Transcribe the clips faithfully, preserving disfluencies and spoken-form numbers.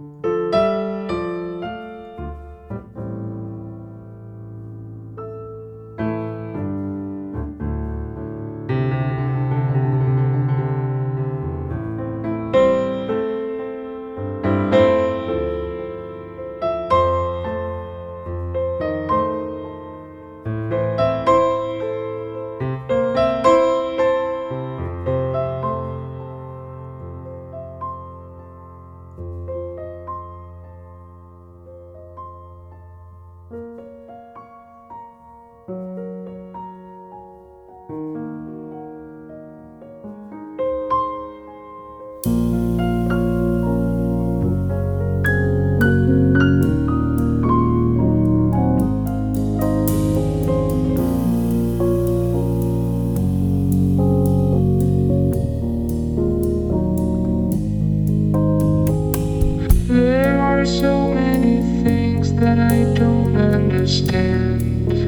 There are so many things that I don't understand.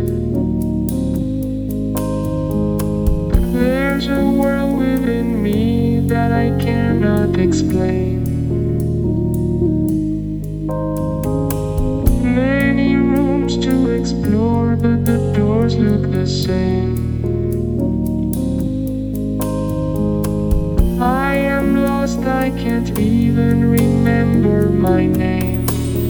There's a world within me that I cannot explain. Many rooms to explore, but the doors look the same. I am lost, I can't even remember my name.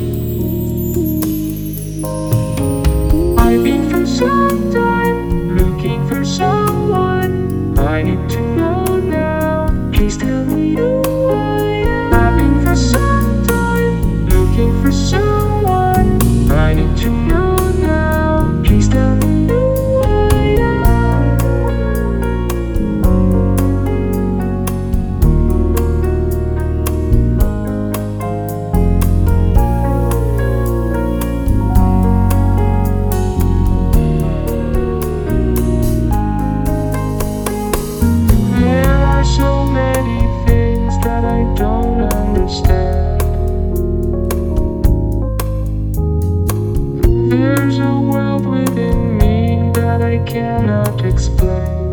I've been for some time looking for someone I need to know now. Please tell me who I am. I've been for some time looking for someone I need to know now. Please tell me who I am. There are so many things that I don't understand. There's a world within me that I cannot explain.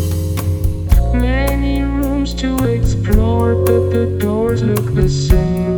Many rooms to explore, but the doors look the same.